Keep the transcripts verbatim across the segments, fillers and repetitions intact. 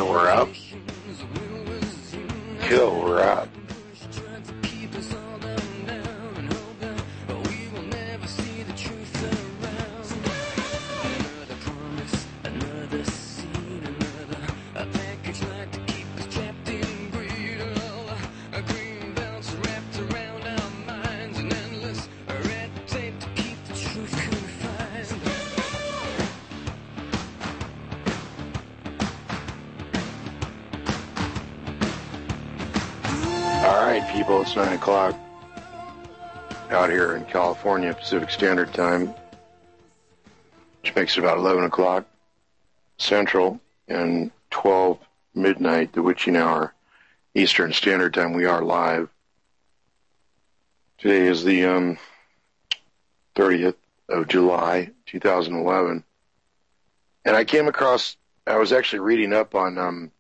So we're up. Cool, we're up. People, it's nine o'clock out here in California, Pacific Standard Time, which makes it about eleven o'clock Central and twelve midnight, the witching hour, Eastern Standard Time. We are live. Today is the um, thirtieth of July, two thousand eleven. And I came across, I was actually reading up on um,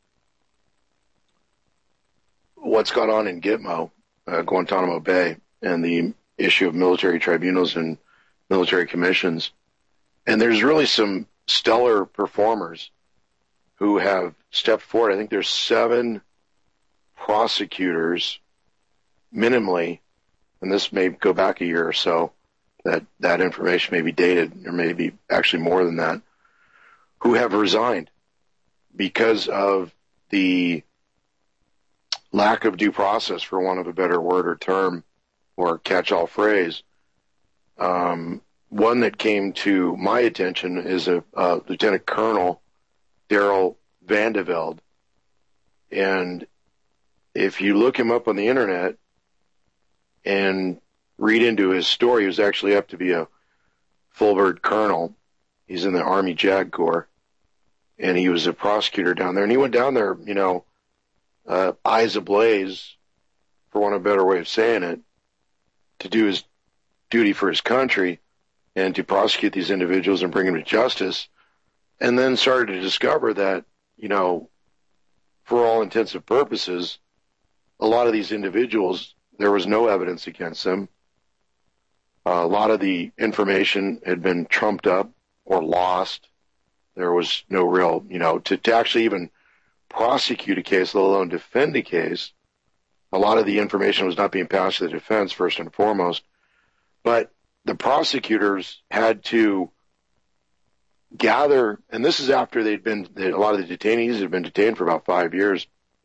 what's gone on in Gitmo, uh, Guantanamo Bay, and the issue of military tribunals and military commissions. And there's really some stellar performers who have stepped forward. I think there's seven prosecutors, minimally, and this may go back a year or so, that that information may be dated, or maybe actually more than that, who have resigned because of the lack of due process, for want of a better word or term or catch-all phrase. Um, one that came to my attention is a, a Lieutenant Colonel Daryl Vandeveld. And if you look him up on the internet and read into his story, he was actually up to be a full-bird colonel. He's in the Army JAG Corps, and he was a prosecutor down there. And he went down there, you know, Uh, eyes ablaze, for want of a better way of saying it, to do his duty for his country and to prosecute these individuals and bring them to justice, and then started to discover that, you know, for all intents and purposes, a lot of these individuals, there was no evidence against them. Uh, a lot of the information had been trumped up or lost. There was no real, you know, to, to actually even prosecute a case, let alone defend a case. A lot of the information was not being passed to the defense, first and foremost. But the prosecutors had to gather, and this is after they'd been, a lot of the detainees had been detained for about five years,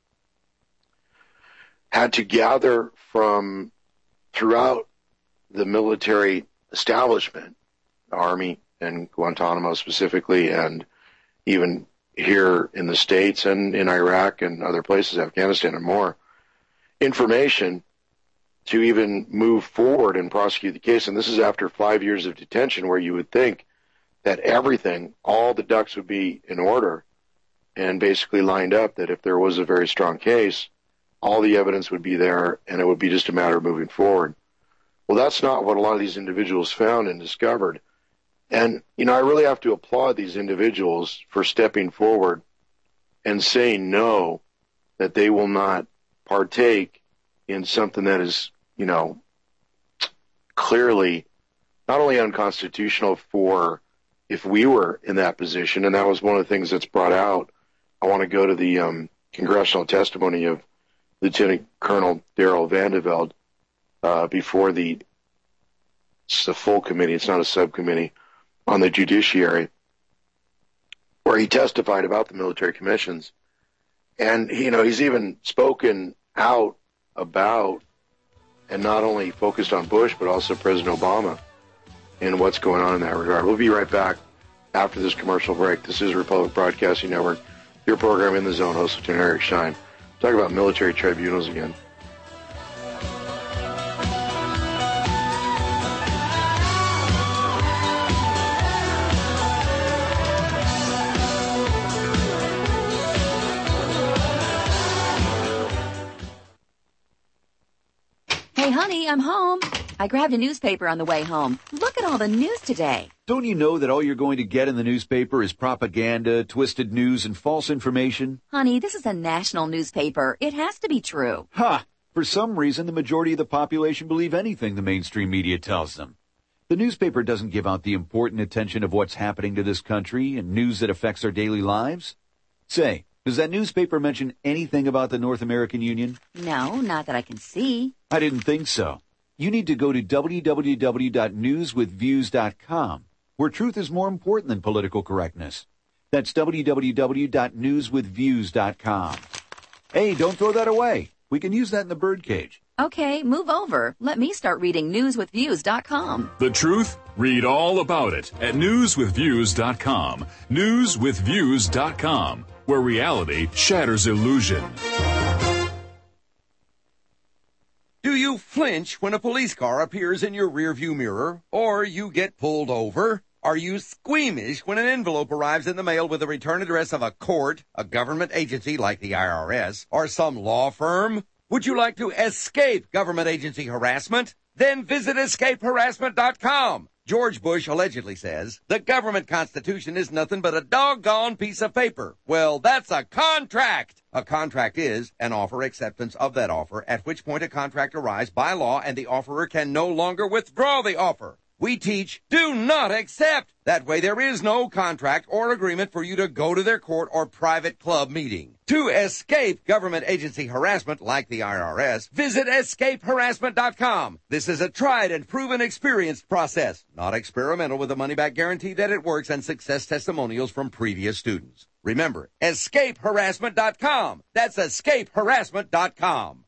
had to gather from throughout the military establishment, the Army and Guantanamo specifically, and even here in the States and in Iraq and other places, Afghanistan and more, information to even move forward and prosecute the case. And this is after five years of detention, where you would think that everything, all the ducks would be in order and basically lined up, that if there was a very strong case, all the evidence would be there and it would be just a matter of moving forward. Well, that's not what a lot of these individuals found and discovered. And, you know, I really have to applaud these individuals for stepping forward and saying no, that they will not partake in something that is, you know, clearly not only unconstitutional for if we were in that position, and that was one of the things that's brought out. I want to go to the um, congressional testimony of Lieutenant Colonel Daryl Vandeveld uh, before the, it's the full committee, it's not a subcommittee, on the judiciary, where he testified about the military commissions. And, you know, he's even spoken out about, and not only focused on Bush, but also President Obama and what's going on in that regard. We'll be right back after this commercial break. This is Republic Broadcasting Network, your program In the Zone, host Lieutenant Eric Stein. Talk about military tribunals again. Hey, honey, I'm home. I grabbed a newspaper on the way home. Look at all the news today. Don't you know that all you're going to get in the newspaper is propaganda, twisted news, and false information? Honey, this is a national newspaper. It has to be true. Ha! For some reason, the majority of the population believe anything the mainstream media tells them. The newspaper doesn't give out the important attention of what's happening to this country and news that affects our daily lives. Say, Does that newspaper mention anything about the North American Union? No, not that I can see. I didn't think so. You need to go to w w w dot news with views dot com, where truth is more important than political correctness. That's w w w dot news with views dot com. Hey, don't throw that away. We can use that in the birdcage. Okay, move over. Let me start reading news with views dot com. The truth? Read all about it at news with views dot com. news with views dot com, where reality shatters illusion. Do you flinch when a police car appears in your rearview mirror, or you get pulled over? Are you squeamish when an envelope arrives in the mail with the return address of a court, a government agency like the I R S, or some law firm? Would you like to escape government agency harassment? Then visit escape harassment dot com. George Bush allegedly says, the government constitution is nothing but a doggone piece of paper. Well, that's a contract. A contract is an offer acceptance of that offer, at which point a contract arrives by law and the offerer can no longer withdraw the offer. We teach, do not accept. That way there is no contract or agreement for you to go to their court or private club meeting. To escape government agency harassment like the I R S, visit escape harassment dot com. This is a tried and proven experienced process, not experimental, with a money-back guarantee that it works and success testimonials from previous students. Remember, escape harassment dot com. That's escape harassment dot com.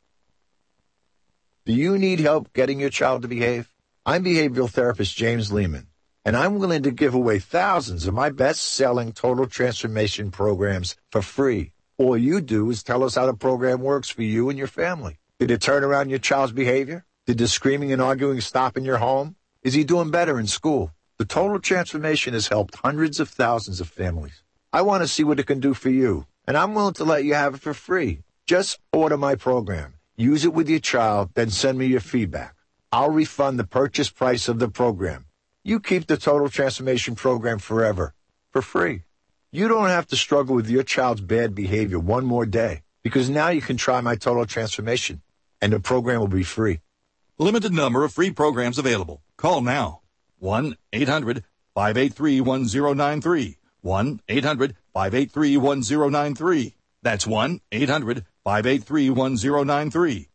Do you need help getting your child to behave? I'm behavioral therapist James Lehman, and I'm willing to give away thousands of my best-selling total transformation programs for free. All you do is tell us how the program works for you and your family. Did it turn around your child's behavior? Did the screaming and arguing stop in your home? Is he doing better in school? The total transformation has helped hundreds of thousands of families. I want to see what it can do for you, and I'm willing to let you have it for free. Just order my program. Use it with your child, then send me your feedback. I'll refund the purchase price of the program. You keep the Total Transformation Program forever, for free. You don't have to struggle with your child's bad behavior one more day, because now you can try my Total Transformation, and the program will be free. Limited number of free programs available. Call now. one eight hundred five eight three one zero nine three. one eight hundred five eight three one zero nine three. That's one eight hundred five eight three one zero nine three.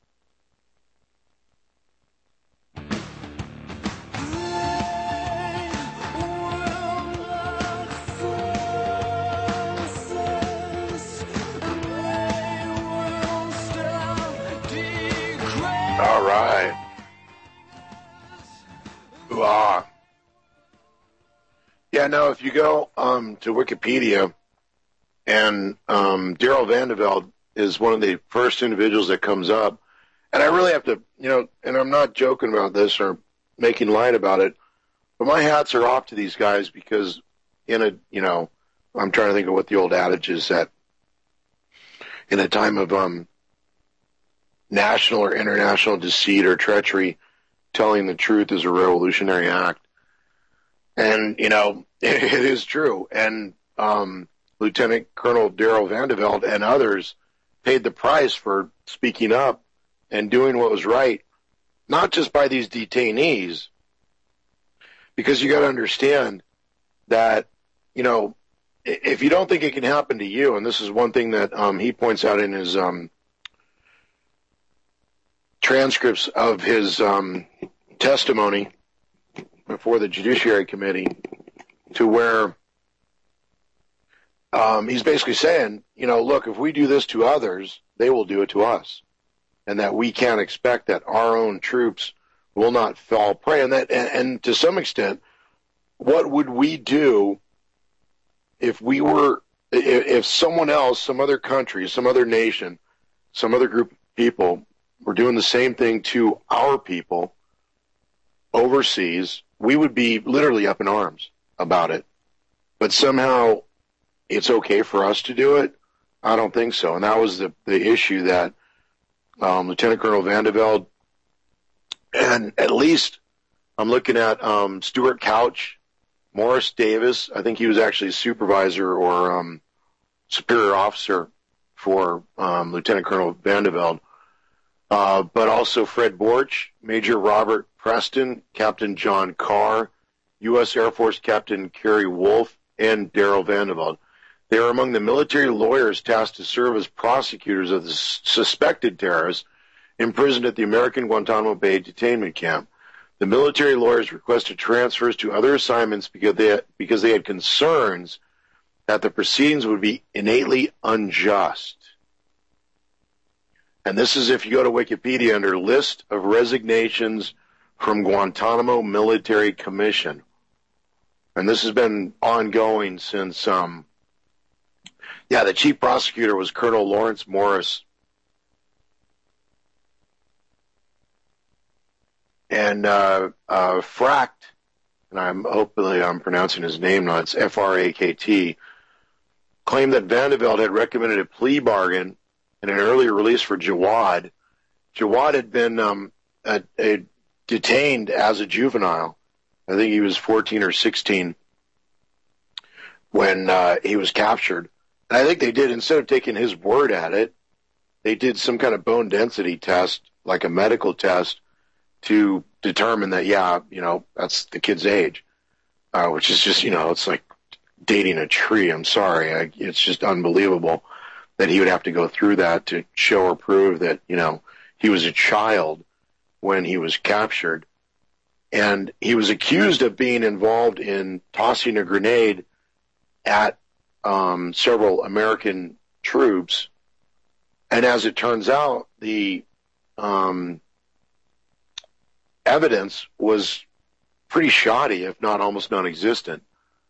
All right. Ah. Yeah, no, if you go um, to Wikipedia, and um, Daryl Vandeveld is one of the first individuals that comes up, and I really have to, you know, and I'm not joking about this or making light about it, but my hats are off to these guys because in a, you know, I'm trying to think of what the old adage is that in a time of um, national or international deceit or treachery, telling the truth is a revolutionary act. And, you know, it, it is true. And um, Lieutenant Colonel Daryl Vandeveld and others paid the price for speaking up and doing what was right, not just by these detainees, because you got to understand that, you know, if you don't think it can happen to you, and this is one thing that um, he points out in his um, transcripts of his um, testimony before the Judiciary Committee, to where um, he's basically saying, you know, look, if we do this to others, they will do it to us, and that we can't expect that our own troops will not fall prey. And that, and, and to some extent, what would we do if we were, if someone else, some other country, some other nation, some other group of people were doing the same thing to our people overseas? We would be literally up in arms about it. But somehow it's okay for us to do it? I don't think so. And that was the, the issue that um, Lieutenant Colonel Vandeveld, and at least I'm looking at um, Stuart Couch, Morris Davis, I think he was actually supervisor or um, superior officer for um, Lieutenant Colonel Vandeveld, uh, but also Fred Borch, Major Robert Preston, Captain John Carr, U S Air Force Captain Kerry Wolf, and Daryl Vandeveld. They are among the military lawyers tasked to serve as prosecutors of the s- suspected terrorists imprisoned at the American Guantanamo Bay detainment camp. The military lawyers requested transfers to other assignments because they had, because they had concerns that the proceedings would be innately unjust. And this is if you go to Wikipedia under list of resignations from Guantanamo Military Commission. And this has been ongoing since, um, yeah, the chief prosecutor was Colonel Lawrence Morris. And uh, uh, Frakt, and I'm hopefully I'm pronouncing his name now, it's F R A K T, claimed that Vandeveld had recommended a plea bargain and an earlier release for Jawad. Jawad had been um, a, a detained as a juvenile. I think he was fourteen or sixteen when uh, he was captured. And I think they did, instead of taking his word at it, they did some kind of bone density test, like a medical test, to determine that, yeah, you know, that's the kid's age, uh, which is just, you know, it's like dating a tree. I'm sorry. I, it's just unbelievable that he would have to go through that to show or prove that, you know, he was a child when he was captured. And he was accused of being involved in tossing a grenade at um, several American troops. And as it turns out, the um, evidence was pretty shoddy, if not almost non-existent.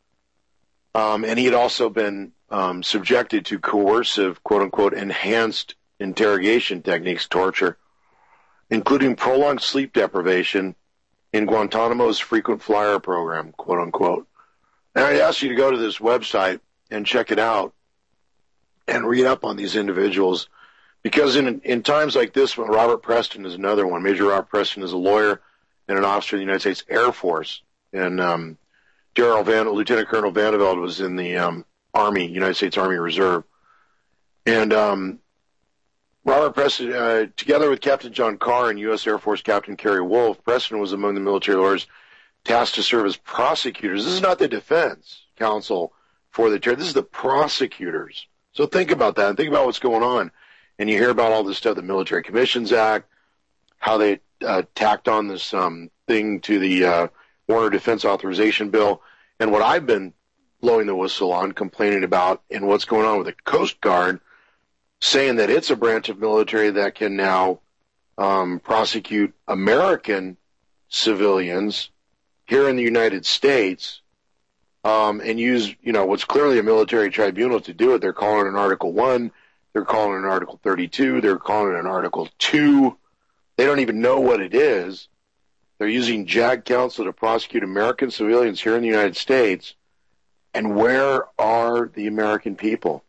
Um, and he had also been um, subjected to coercive, quote-unquote, enhanced interrogation techniques, torture, including prolonged sleep deprivation in Guantanamo's frequent flyer program, quote-unquote. And I'd ask you to go to this website and check it out and read up on these individuals, because in in times like this one, Robert Preston is another one. Major Robert Preston is a lawyer and an officer in the United States Air Force. And um, Darrell Van, Lieutenant Colonel Vandeveld was in the um, Army, United States Army Reserve. And um, Robert Preston, uh, together with Captain John Carr and U S Air Force Captain Kerry Wolf, Preston was among the military lawyers tasked to serve as prosecutors. This is not the defense counsel for the terror. This is the prosecutors. So think about that and think about what's going on. And you hear about all this stuff, the Military Commissions Act, how they uh, tacked on this um, thing to the uh, Warner Defense Authorization Bill. And what I've been blowing the whistle on, complaining about, and what's going on with the Coast Guard, saying that it's a branch of military that can now um, prosecute American civilians here in the United States um, and use, you know, what's clearly a military tribunal to do it. They're calling it an Article one. They're calling it an Article thirty-two. They're calling it an Article two. They don't even know what it is. They're using JAG counsel to prosecute American civilians here in the United States. And where are the American people?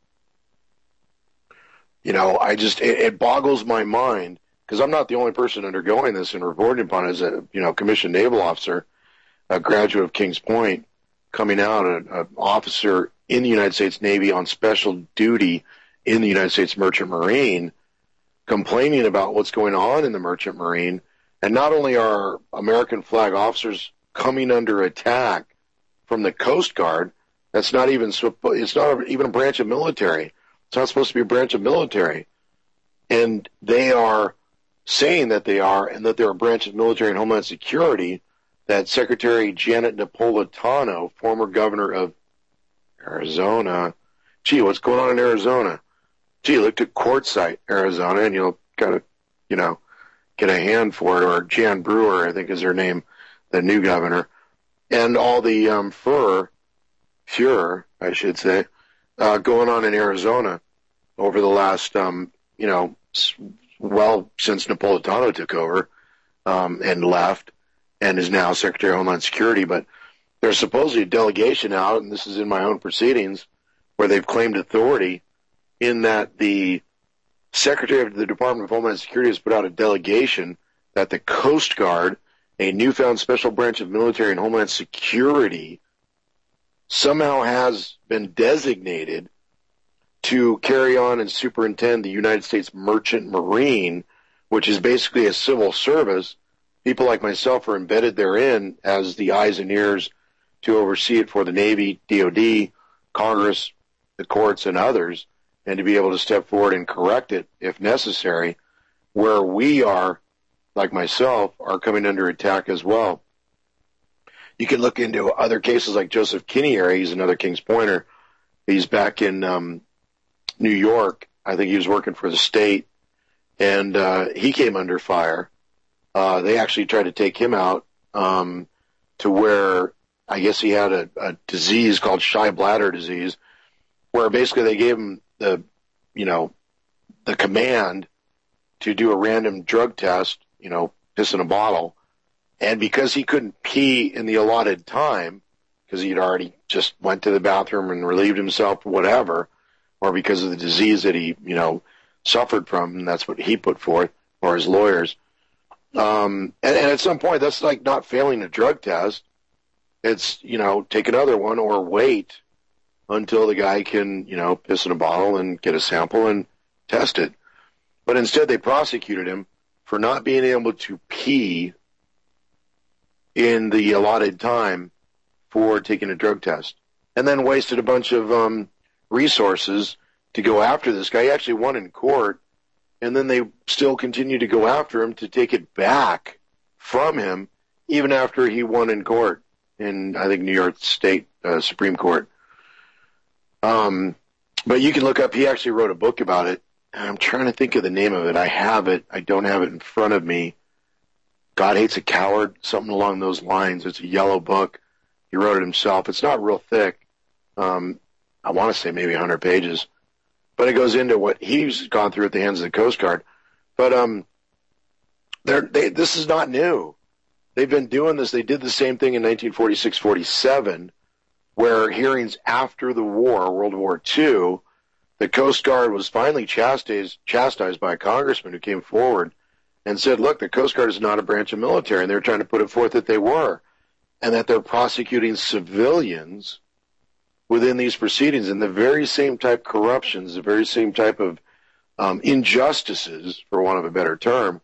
You know, I just, it, it boggles my mind, because I'm not the only person undergoing this and reporting upon it as a, you know, commissioned naval officer, a graduate of Kings Point, coming out, an officer in the United States Navy on special duty in the United States Merchant Marine, complaining about what's going on in the Merchant Marine. And not only are American flag officers coming under attack from the Coast Guard, that's not even, it's not even a branch of military. It's not supposed to be a branch of military. And they are saying that they are, and that they're a branch of military and Homeland Security, that Secretary Janet Napolitano, former governor of Arizona, gee, what's going on in Arizona? Gee, look at Quartzsite, Arizona, and you'll kind of, you know, get a hand for it. Or Jan Brewer, I think is her name, the new governor. And all the um, fur, furor, I should say, uh, going on in Arizona over the last, um, you know, well, since Napolitano took over um, and left and is now Secretary of Homeland Security. But there's supposedly a delegation out, and this is in my own proceedings, where they've claimed authority in that the Secretary of the Department of Homeland Security has put out a delegation that the Coast Guard, a newfound special branch of military and Homeland Security, somehow has been designated to carry on and superintend the United States Merchant Marine, which is basically a civil service. People like myself are embedded therein as the eyes and ears to oversee it for the Navy, D O D, Congress, the courts and others, and to be able to step forward and correct it if necessary, where we are, like myself, are coming under attack as well. You can look into other cases like Joseph Kinnear. He's another Kings Pointer. He's back in um, New York. I think he was working for the state, and uh, he came under fire. Uh, they actually tried to take him out um, to where I guess he had a, a disease called shy bladder disease, where basically they gave him the, you know, the command to do a random drug test, you know, piss in a bottle. And because he couldn't pee in the allotted time, because he'd already just went to the bathroom and relieved himself, whatever, or because of the disease that he, you know, suffered from, and that's what he put forth, or his lawyers. Um, and, and at some point, that's like not failing a drug test. It's, you know, take another one or wait until the guy can, you know, piss in a bottle and get a sample and test it. But instead, they prosecuted him for not being able to pee in the allotted time for taking a drug test, and then wasted a bunch of um, resources to go after this guy. He actually won in court, and then they still continued to go after him to take it back from him, even after he won in court in, I think, New York State uh, Supreme Court. Um, but you can look up, he actually wrote a book about it. I'm trying to think of the name of it. I have it. I don't have it in front of me. God Hates a Coward, something along those lines. It's a yellow book. He wrote it himself. It's not real thick. Um, I want to say maybe one hundred pages. But it goes into what he's gone through at the hands of the Coast Guard. But um, they're, they, this is not new. They've been doing this. They did the same thing in nineteen forty-six forty-seven, where hearings after the war, World War Two, the Coast Guard was finally chastised, chastised by a congressman who came forward and said, look, the Coast Guard is not a branch of military, and they're trying to put it forth that they were, and that they're prosecuting civilians within these proceedings, and the very same type of corruptions, the very same type of um, injustices, for want of a better term,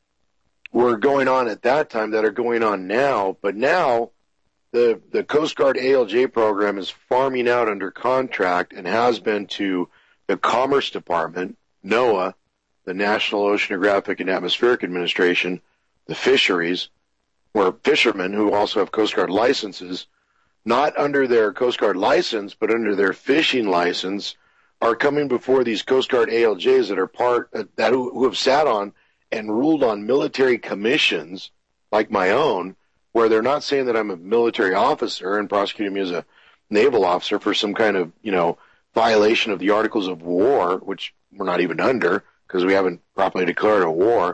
were going on at that time that are going on now. But now the, the Coast Guard A L J program is farming out under contract and has been to the Commerce Department, NOAA, the National Oceanographic and Atmospheric Administration, the fisheries, where fishermen who also have Coast Guard licenses, not under their Coast Guard license, but under their fishing license, are coming before these Coast Guard A L Js that are part, uh, that who, who have sat on and ruled on military commissions, like my own, where they're not saying that I'm a military officer and prosecuting me as a naval officer for some kind of, you know, violation of the Articles of War, which we're not even under, because we haven't properly declared a war.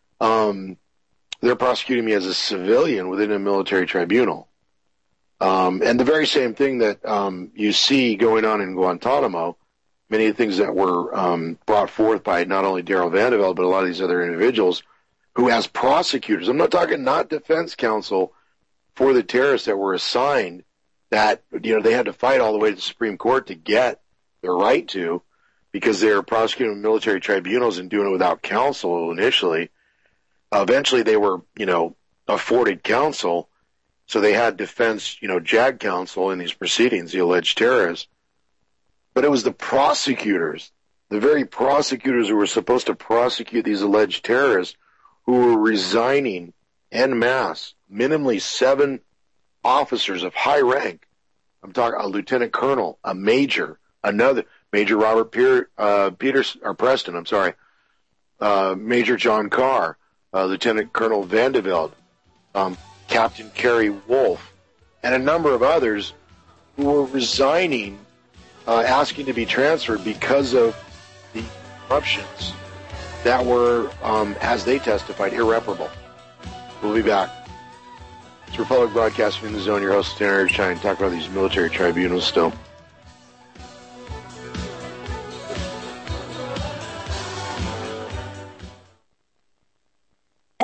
Um, they're prosecuting me as a civilian within a military tribunal. Um, and the very same thing that um, you see going on in Guantanamo, many of the things that were um, brought forth by not only Darrell Vandeveld, but a lot of these other individuals who, as prosecutors, I'm not talking not defense counsel for the terrorists that were assigned, that, you know, they had to fight all the way to the Supreme Court to get their right to, because they were prosecuting military tribunals and doing it without counsel initially. Uh, eventually they were, you know, afforded counsel, so they had defense, you know, JAG counsel in these proceedings, the alleged terrorists. But it was the prosecutors, the very prosecutors who were supposed to prosecute these alleged terrorists, who were resigning en masse, minimally seven officers of high rank. I'm talking a lieutenant colonel, a major, another Major Robert Pier, uh, Peters or Preston. I'm sorry, uh, Major John Carr, uh, Lieutenant Colonel Vandeveld, um, Captain Kerry Wolf, and a number of others who were resigning, uh, asking to be transferred because of the corruptions that were, um, as they testified, irreparable. We'll be back. It's Republic Broadcasting in the Zone. Your host, Stan Eric, trying to talk about these military tribunals still.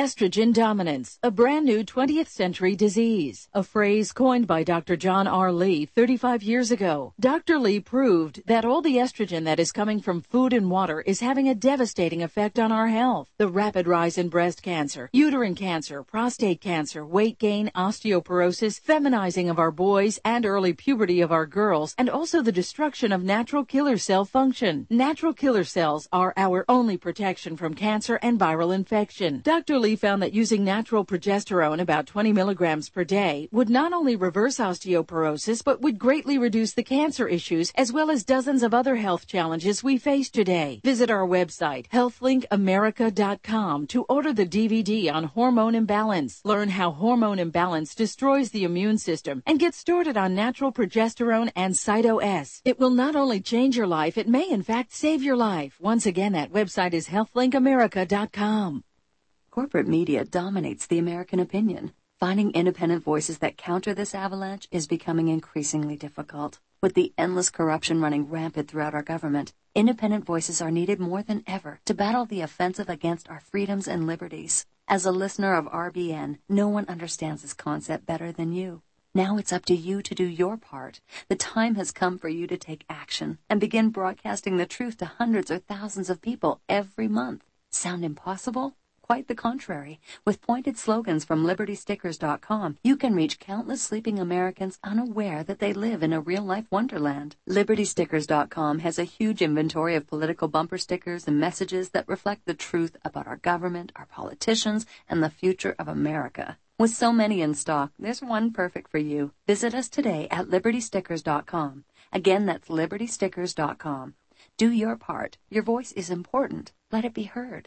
Estrogen dominance, a brand new twentieth century disease, a phrase coined by Doctor John R. Lee thirty-five years ago. Doctor Lee proved that all the estrogen that is coming from food and water is having a devastating effect on our health. The rapid rise in breast cancer, uterine cancer, prostate cancer, weight gain, osteoporosis, feminizing of our boys, and early puberty of our girls, and also the destruction of natural killer cell function. Natural killer cells are our only protection from cancer and viral infection. Doctor Lee found that using natural progesterone, about twenty milligrams per day, would not only reverse osteoporosis, but would greatly reduce the cancer issues as well as dozens of other health challenges we face today. Visit our website, health link america dot com, to order the D V D on hormone imbalance. Learn how hormone imbalance destroys the immune system and get started on natural progesterone and Cyto-S. It will not only change your life, it may in fact save your life. Once again, that website is health link america dot com. Corporate media dominates the American opinion. Finding independent voices that counter this avalanche is becoming increasingly difficult. With the endless corruption running rampant throughout our government, independent voices are needed more than ever to battle the offensive against our freedoms and liberties. As a listener of R B N, no one understands this concept better than you. Now it's up to you to do your part. The time has come for you to take action and begin broadcasting the truth to hundreds or thousands of people every month. Sound impossible? Quite the contrary. With pointed slogans from liberty stickers dot com, you can reach countless sleeping Americans unaware that they live in a real-life wonderland. liberty stickers dot com has a huge inventory of political bumper stickers and messages that reflect the truth about our government, our politicians, and the future of America. With so many in stock, there's one perfect for you. Visit us today at liberty stickers dot com. Again, that's liberty stickers dot com. Do your part. Your voice is important. Let it be heard.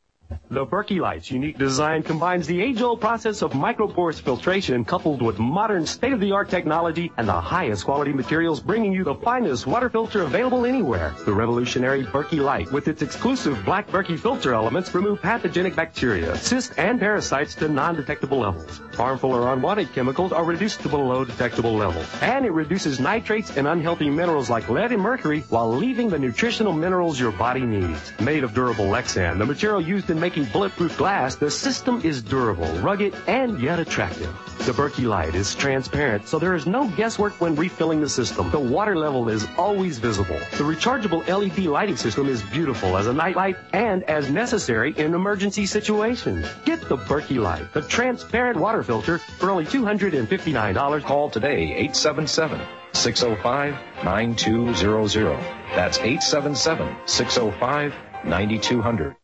The Berkey Light's unique design combines the age-old process of microporous filtration coupled with modern state-of-the-art technology and the highest quality materials, bringing you the finest water filter available anywhere. The revolutionary Berkey Light, with its exclusive black Berkey filter elements, remove pathogenic bacteria, cysts, and parasites to non-detectable levels. Harmful or unwanted chemicals are reduced to below detectable levels. And it reduces nitrates and unhealthy minerals like lead and mercury while leaving the nutritional minerals your body needs. Made of durable Lexan, the material used in making bulletproof glass, the system is durable, rugged, and yet attractive. The Berkey Light is transparent, so there is no guesswork when refilling the system. The water level is always visible. The rechargeable L E D lighting system is beautiful as a night light and as necessary in emergency situations. Get the Berkey Light, the transparent water filter, for only two hundred fifty-nine dollars. Call today, eight seven seven, six oh five, nine two zero zero. That's eight seven seven, six oh five, nine two zero zero.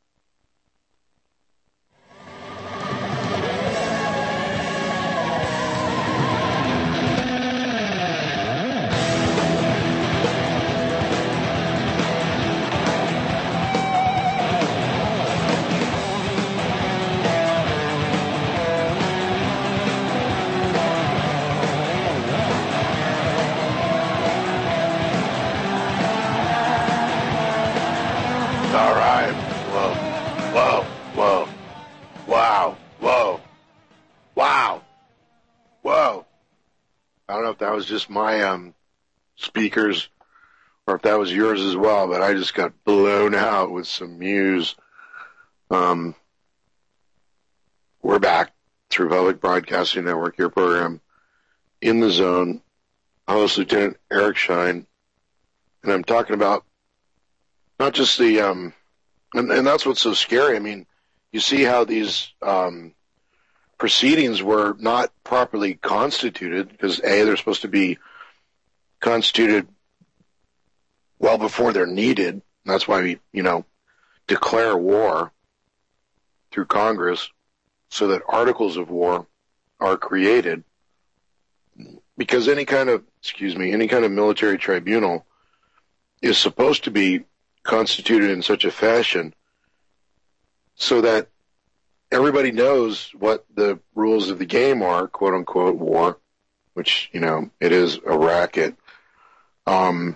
That was just my um, speakers, or if that was yours as well, but I just got blown out with some news. Um, we're back through Public Broadcasting Network, your program, In the Zone. I'm host Lieutenant Eric Shine, and I'm talking about not just the, um, and, and that's what's so scary. I mean, you see how these um, proceedings were not properly constituted, because A, they're supposed to be constituted well before they're needed. That's why we, you know, declare war through Congress so that articles of war are created, because any kind of, excuse me, any kind of military tribunal is supposed to be constituted in such a fashion so that everybody knows what the rules of the game are, quote unquote, war, which, you know, it is a racket. Um,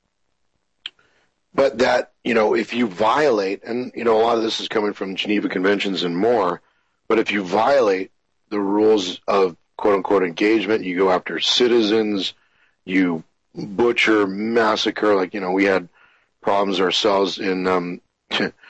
but that, you know, if you violate, and, you know, a lot of this is coming from Geneva Conventions and more, but if you violate the rules of quote unquote engagement, you go after citizens, you butcher, massacre, like, you know, we had problems ourselves in, um,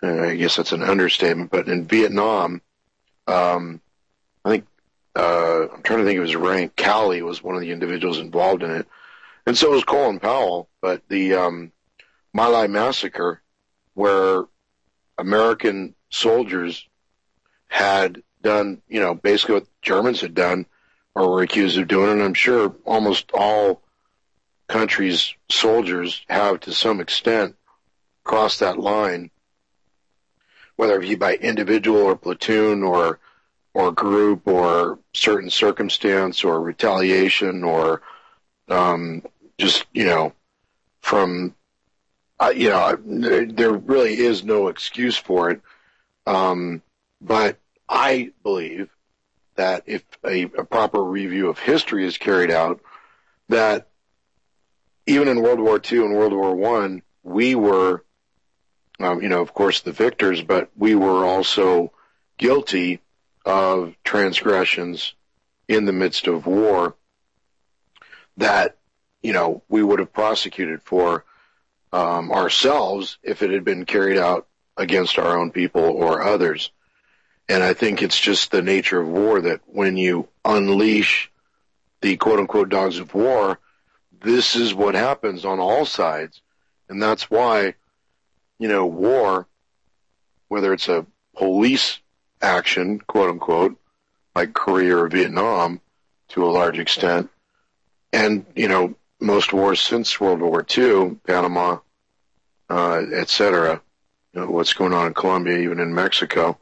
and I guess that's an understatement, but in Vietnam, um, I think, uh, I'm trying to think of his rank. Cowley was one of the individuals involved in it. And so was Colin Powell. But the, um, My Lai massacre, where American soldiers had done, you know, basically what Germans had done or were accused of doing, and I'm sure almost all countries' soldiers have to some extent crossed that line, whether it be by individual or platoon or or group or certain circumstance or retaliation or um, just, you know, from, uh, you know, there, there really is no excuse for it. Um, but I believe that if a, a proper review of history is carried out, that even in World War Two and World War One, we were, um, you know, of course the victors, but we were also guilty of transgressions in the midst of war that, you know, we would have prosecuted for um, ourselves if it had been carried out against our own people or others. And I think it's just the nature of war that when you unleash the quote-unquote dogs of war, this is what happens on all sides. And that's why, you know, war, whether it's a police action, quote-unquote, like Korea or Vietnam to a large extent, and, you know, most wars since World War Two, Panama, uh, et cetera, you know, what's going on in Colombia, even in Mexico,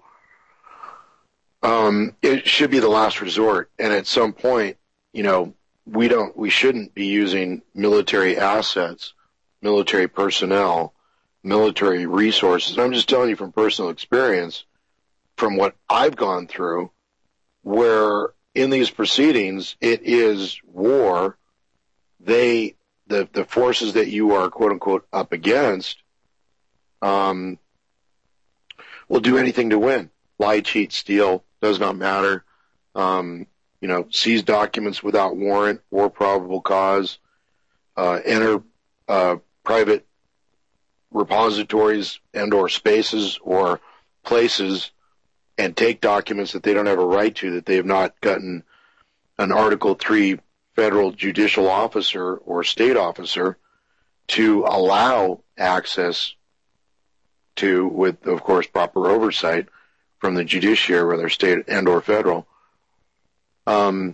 um, it should be the last resort. And at some point, you know, we don't, we shouldn't be using military assets, military personnel, military resources. I'm just telling you from personal experience, from what I've gone through, where in these proceedings, it is war. They, the, the forces that you are, quote unquote, up against, um, will do anything to win. Lie, cheat, steal, does not matter. Um, you know, seize documents without warrant or probable cause, uh, enter, uh, private repositories and or spaces or places and take documents that they don't have a right to, that they have not gotten an Article three federal judicial officer or state officer to allow access to, with, of course, proper oversight from the judiciary, whether state and or federal. Um,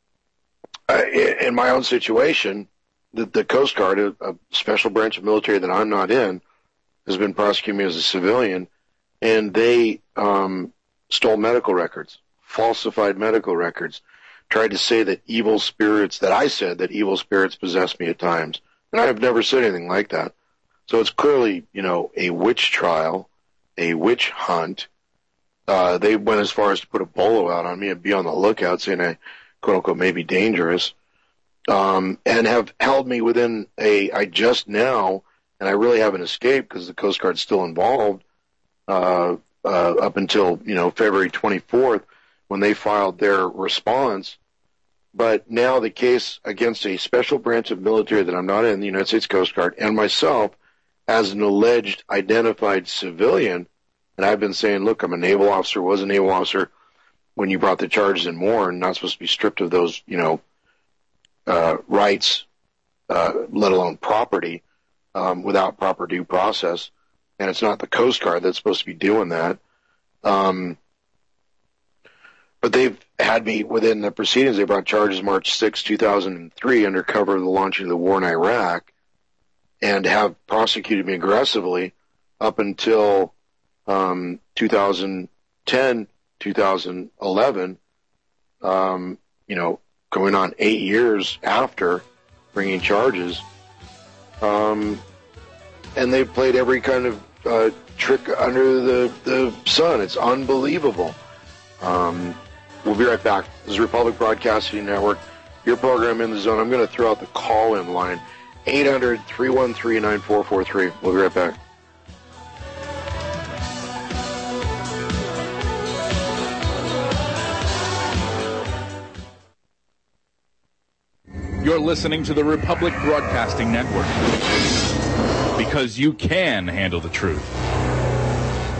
in my own situation, the, the Coast Guard, a, a special branch of military that I'm not in, has been prosecuting me as a civilian, and they um, stole medical records, falsified medical records, tried to say that evil spirits, that I said that evil spirits possess me at times. And I have never said anything like that. So it's clearly, you know, a witch trial, a witch hunt. Uh, they went as far as to put a bolo out on me and be on the lookout, saying I, quote unquote, may be dangerous. Um, and have held me within a, I just now, and I really haven't escaped because the Coast Guard's still involved, uh, uh, up until, you know, February twenty-fourth when they filed their response. But now the case against a special branch of military that I'm not in, the United States Coast Guard, and myself as an alleged identified civilian, and I've been saying, look, I'm a naval officer, was a naval officer when you brought the charges in Moore, and not supposed to be stripped of those, you know, uh, rights, uh, let alone property, um, without proper due process. And it's not the Coast Guard that's supposed to be doing that. Um, but they've had me within the proceedings. They brought charges March sixth, two thousand three under cover of the launching of the war in Iraq, and have prosecuted me aggressively up until um, two thousand ten, two thousand eleven, um, you know, going on eight years after bringing charges. Um, and they've played every kind of uh, trick under the, the sun. It's unbelievable. Um, we'll be right back. This is Republic Broadcasting Network, your program In the Zone. I'm going to throw out the call-in line, eight hundred, three one three, nine four four three. We'll be right back. You're listening to the Republic Broadcasting Network, because you can handle the truth.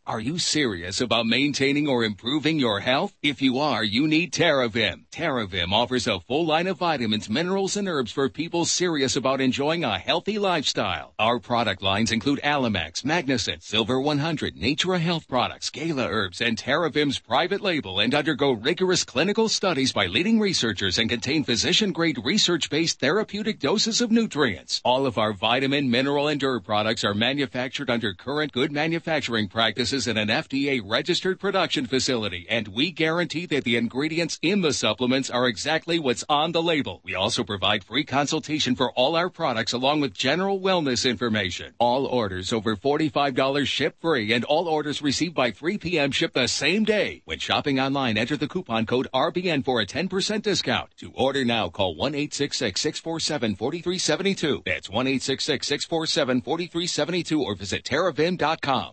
Are you serious about maintaining or improving your health? If you are, you need TerraVim. TerraVim offers a full line of vitamins, minerals, and herbs for people serious about enjoying a healthy lifestyle. Our product lines include Alamax, Magnicent, Silver one hundred, Natura Health Products, Gala Herbs, and TerraVim's private label, and undergo rigorous clinical studies by leading researchers and contain physician-grade research-based therapeutic doses of nutrients. All of our vitamin, mineral, and herb products are manufactured under current good manufacturing practices in an F D A-registered production facility, and we guarantee that the ingredients in the supplements are exactly what's on the label. We also provide free consultation for all our products along with general wellness information. All orders over forty-five dollars ship free, and all orders received by three p.m. ship the same day. When shopping online, enter the coupon code R B N for a ten percent discount. To order now, call one eight six six, six four seven, four three seven two. That's one eight six six, six four seven, four three seven two, or visit terravim dot com.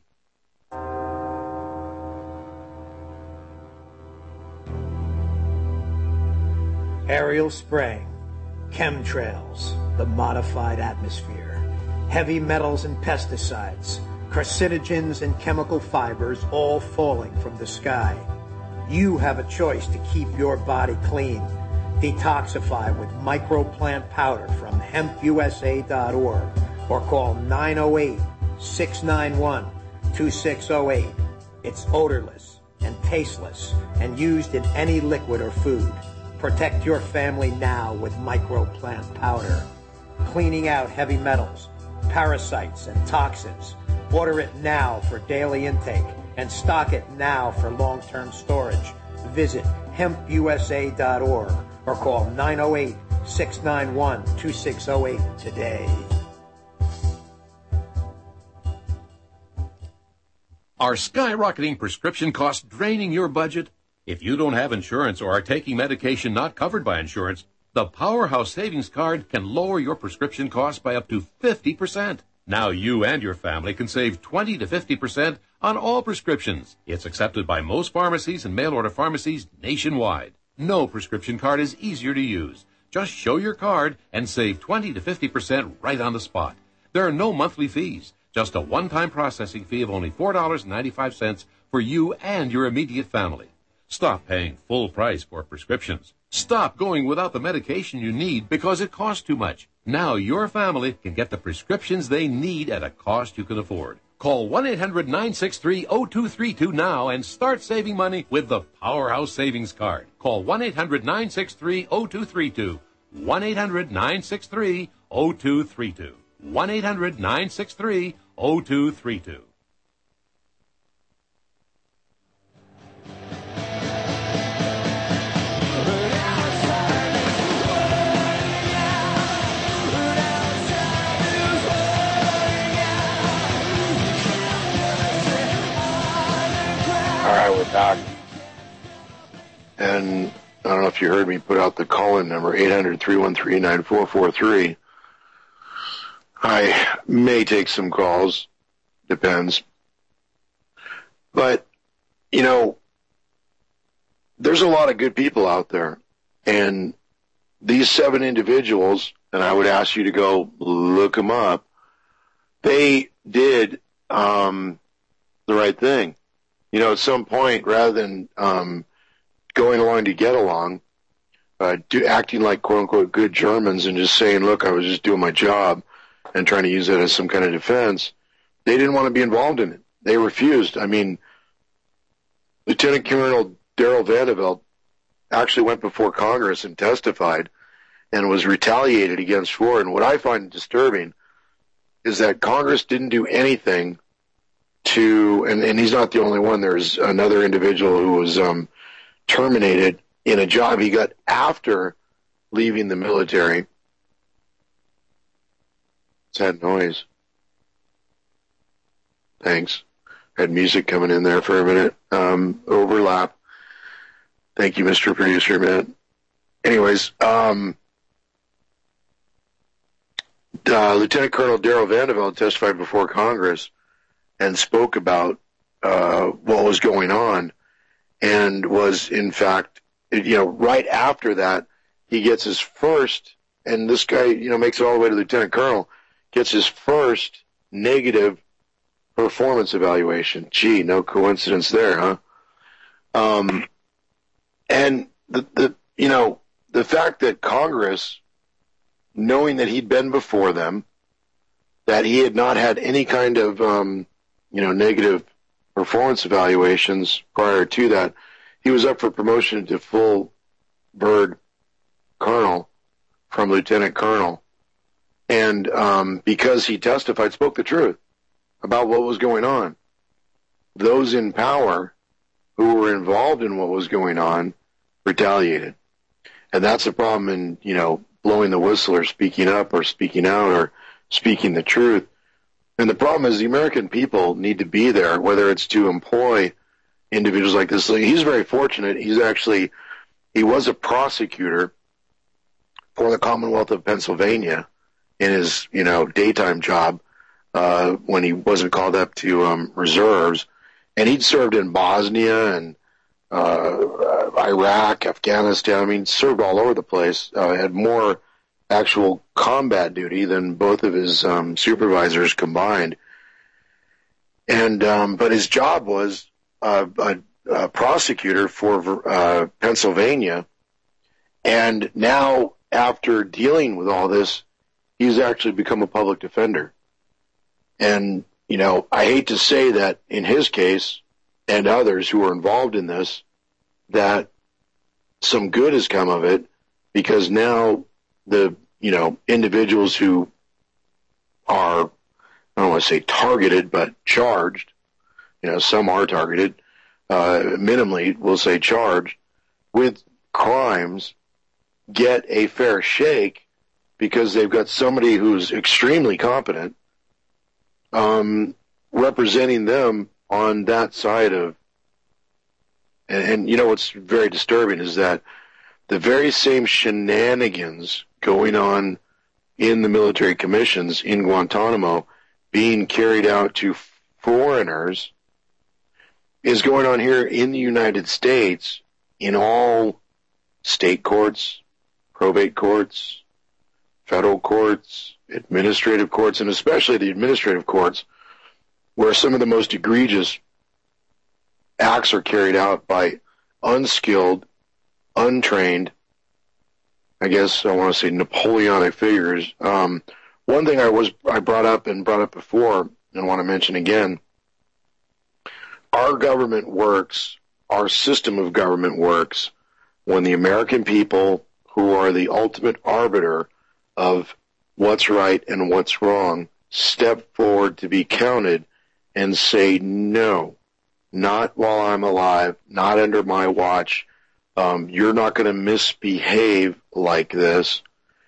Aerial spraying, chemtrails, the modified atmosphere, heavy metals and pesticides, carcinogens and chemical fibers all falling from the sky. You have a choice to keep your body clean. Detoxify with microplant powder from hemp U S A dot org or call nine oh eight, six nine one, two six oh eight. It's odorless and tasteless and used in any liquid or food. Protect your family now with microplant powder. Cleaning out heavy metals, parasites, and toxins. Order it now for daily intake and stock it now for long-term storage. Visit hemp U S A dot org or call nine oh eight, six nine one, two six oh eight today. Are skyrocketing prescription costs draining your budget? If you don't have insurance or are taking medication not covered by insurance, the Powerhouse Savings Card can lower your prescription costs by up to fifty percent. Now you and your family can save twenty to fifty percent on all prescriptions. It's accepted by most pharmacies and mail-order pharmacies nationwide. No prescription card is easier to use. Just show your card and save twenty to fifty percent right on the spot. There are no monthly fees, just a one-time processing fee of only four dollars and ninety-five cents for you and your immediate family. Stop paying full price for prescriptions. Stop going without the medication you need because it costs too much. Now your family can get the prescriptions they need at a cost you can afford. Call one eight hundred, nine six three, zero two three two now and start saving money with the Powerhouse Savings Card. Call one eight hundred, nine six three, zero two three two. one eight hundred, nine six three, zero two three two. one eight hundred, nine six three, zero two three two. All right, we're back. And I don't know if you heard me put out the call-in number, eight hundred, three one three, nine four four three. I may take some calls, depends. But, you know, there's a lot of good people out there. And these seven individuals, and I would ask you to go look them up, they did um, the right thing. You know, at some point, rather than um, going along to get along, uh, do, acting like quote-unquote good Germans and just saying, look, I was just doing my job and trying to use it as some kind of defense, they didn't want to be involved in it. They refused. I mean, Lieutenant Colonel Daryl Vanderbilt actually went before Congress and testified and was retaliated against for. And what I find disturbing is that Congress didn't do anything to, and, and he's not the only one. There's another individual who was um, terminated in a job he got after leaving the military. It's had noise. Thanks. Had music coming in there for a minute. Um, overlap. Thank you, Mister Producer, man. Anyways, um, uh, Lieutenant Colonel Daryl Vanderbilt testified before Congress and spoke about uh, what was going on, and was, in fact, you know, right after that, he gets his first, and this guy, you know, makes it all the way to Lieutenant Colonel, gets his first negative performance evaluation. Gee, no coincidence there, huh? Um, and the, the, you know, the fact that Congress, knowing that he'd been before them, that he had not had any kind of, um, you know, negative performance evaluations prior to that, he was up for promotion to full bird colonel from lieutenant colonel. And um, because he testified, spoke the truth about what was going on. Those in power who were involved in what was going on retaliated. And that's the problem in, you know, blowing the whistle or speaking up or speaking out or speaking the truth. And the problem is the American people need to be there, whether it's to employ individuals like this. He's very fortunate. He's actually, he was a prosecutor for the Commonwealth of Pennsylvania in his, you know, daytime job uh, when he wasn't called up to um, reserves. And he'd served in Bosnia and uh, Iraq, Afghanistan. I mean, served all over the place. Uh, had more actual combat duty than both of his um, supervisors combined. And um, but his job was uh, a, a prosecutor for uh, Pennsylvania. And now, after dealing with all this, he's actually become a public defender. And, you know, I hate to say that in his case and others who are involved in this, that some good has come of it, because now the, you know, individuals who are, I don't want to say targeted, but charged, you know, some are targeted, uh, minimally, we'll say charged, with crimes, get a fair shake because they've got somebody who's extremely competent um, representing them on that side of, and, and you know what's very disturbing is that the very same shenanigans going on in the military commissions in Guantanamo being carried out to foreigners is going on here in the United States in all state courts, probate courts, federal courts, administrative courts, and especially the administrative courts, where some of the most egregious acts are carried out by unskilled, untrained, I guess I want to say Napoleonic figures. Um, one thing I was I brought up and brought up before and want to mention again, our government works, our system of government works when the American people, who are the ultimate arbiter of what's right and what's wrong, step forward to be counted and say, no, not while I'm alive, not under my watch. Um, you're not going to misbehave like this.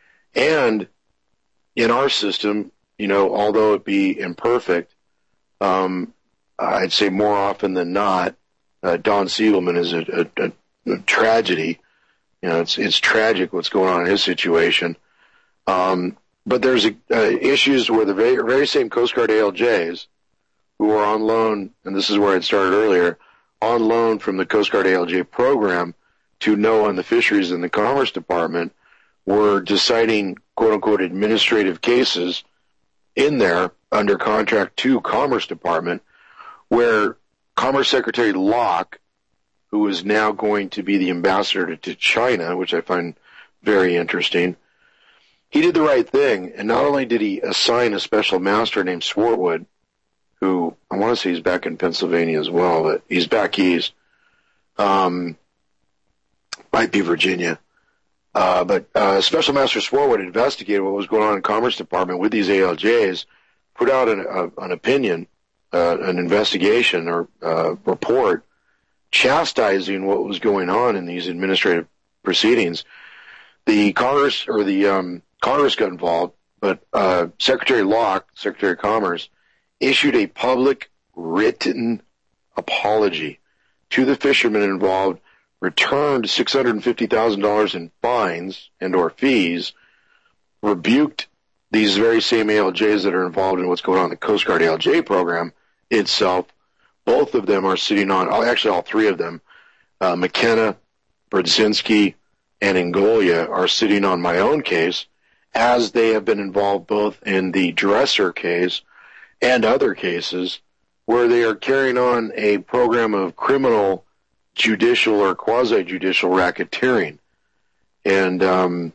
And in our system, you know, although it be imperfect, um, I'd say more often than not, uh, Don Siegelman is a, a, a, a tragedy. You know, it's it's tragic what's going on in his situation. Um, but there's a, uh, issues where the very, very same Coast Guard A L Js who are on loan, and this is where I started earlier, on loan from the Coast Guard A L J program to NOAA and the Fisheries and the Commerce Department, were deciding quote-unquote administrative cases in there under contract to Commerce Department, where Commerce Secretary Locke, who is now going to be the ambassador to China, which I find very interesting, he did the right thing, and not only did he assign a special master named Swartwood, who I want to say he's back in Pennsylvania as well, but he's back east, um, might be Virginia, uh, but uh, Special Master Swartwood investigated what was going on in Commerce Department with these A L Js, put out an, uh, an opinion, uh, an investigation or uh, report chastising what was going on in these administrative proceedings. The Congress or the um, Congress got involved, but uh, Secretary Locke, Secretary of Commerce, issued a public written apology to the fishermen involved, returned six hundred fifty thousand dollars in fines and or fees, rebuked these very same A L Js that are involved in what's going on in the Coast Guard A L J program itself. Both of them are sitting on, actually all three of them, uh, McKenna, Brzezinski, and Ingolia are sitting on my own case, as they have been involved both in the Dresser case and other cases where they are carrying on a program of criminal, judicial, or quasi-judicial racketeering. And um,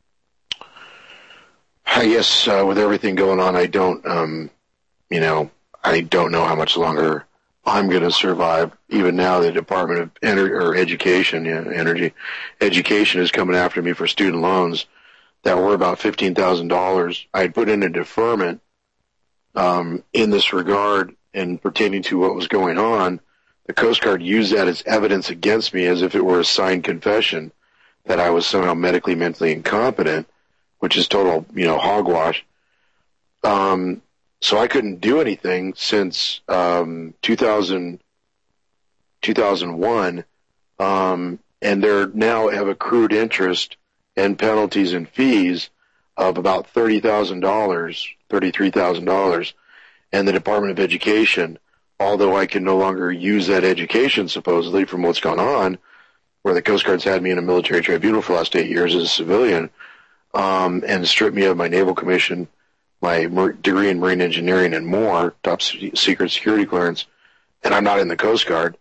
I guess uh, with everything going on, I don't, um, you know, I don't know how much longer I'm going to survive. Even now, the Department of Ener- or Education, yeah, Energy, Education is coming after me for student loans that were about fifteen thousand dollars. I had put in a deferment um, in this regard and pertaining to what was going on. The Coast Guard used that as evidence against me as if it were a signed confession that I was somehow medically, mentally incompetent, which is total, you know, hogwash. Um, so I couldn't do anything since um, two thousand, two thousand one, um, and they're now have accrued interest and penalties and fees of about thirty thousand dollars, thirty-three thousand dollars, and the Department of Education, although I can no longer use that education supposedly from what's gone on, where the Coast Guard's had me in a military tribunal for the last eight years as a civilian, um, and stripped me of my naval commission, my degree in marine engineering, and more, top secret security clearance, and I'm not in the Coast Guard.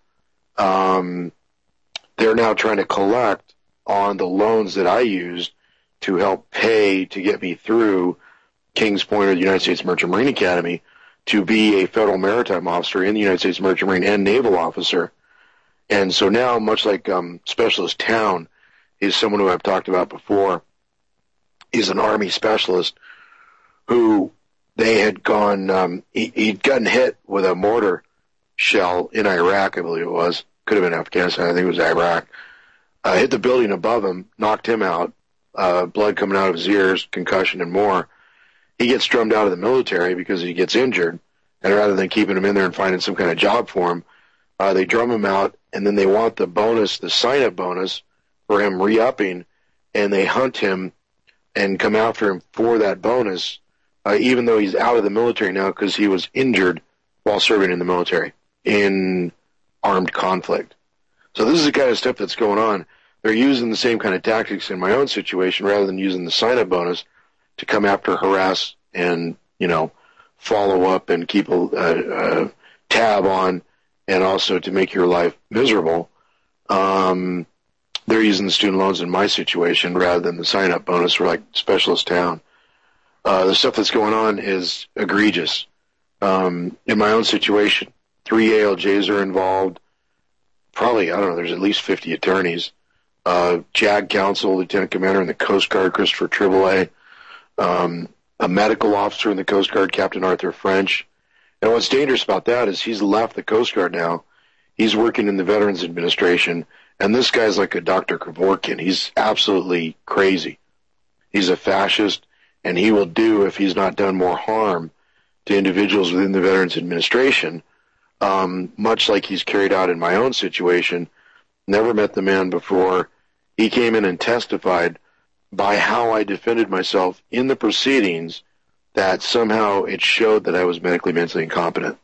Um, they're now trying to collect on the loans that I used to help pay to get me through Kings Point or the United States Merchant Marine Academy to be a federal maritime officer in the United States Merchant Marine and naval officer. And so now, much like um, Specialist Town is someone who I've talked about before, he's an Army specialist who they had gone, um, he, he'd gotten hit with a mortar shell in Iraq, I believe it was. Could have been Afghanistan, I think it was Iraq. Uh, hit the building above him, knocked him out, uh, blood coming out of his ears, concussion and more. He gets drummed out of the military because he gets injured, and rather than keeping him in there and finding some kind of job for him, uh, they drum him out, and then they want the bonus, the sign-up bonus for him re-upping, and they hunt him and come after him for that bonus, uh, even though he's out of the military now because he was injured while serving in the military in armed conflict. So this is the kind of stuff that's going on. They're using the same kind of tactics in my own situation rather than using the sign-up bonus to come after, harass, and, you know, follow up and keep a, a, a tab on, and also to make your life miserable. Um, they're using the student loans in my situation rather than the sign-up bonus for, like, Specialist Town. Uh, the stuff that's going on is egregious. Um, in my own situation, three A L Js are involved. Probably, I don't know, there's at least fifty attorneys. Uh, JAG Counsel, Lieutenant Commander in the Coast Guard, Christopher Triboulet. Um, a medical officer in the Coast Guard, Captain Arthur French. And what's dangerous about that is he's left the Coast Guard now. He's working in the Veterans Administration, and this guy's like a Doctor Kevorkian. He's absolutely crazy. He's a fascist, and he will do, if he's not done more harm to individuals within the Veterans Administration, um, much like he's carried out in my own situation. Never met the man before. He came in and testified by how I defended myself in the proceedings that somehow it showed that I was medically, mentally incompetent,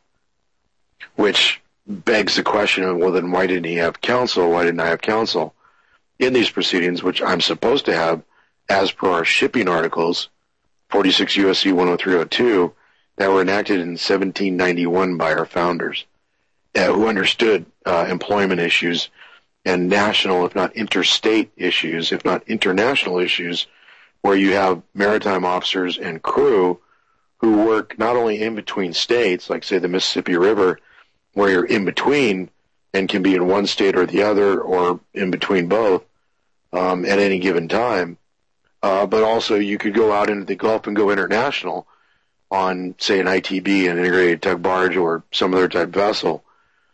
which begs the question of, well, then why didn't he have counsel? Why didn't I have counsel in these proceedings, which I'm supposed to have as per our shipping articles, forty-six U S C one oh three oh two, that were enacted in seventeen ninety-one by our founders, uh, who understood uh, employment issues and national, if not interstate issues, if not international issues, where you have maritime officers and crew who work not only in between states, like, say, the Mississippi River, where you're in between and can be in one state or the other or in between both um, at any given time, uh, but also you could go out into the Gulf and go international on, say, an I T B, an integrated tug barge, or some other type vessel,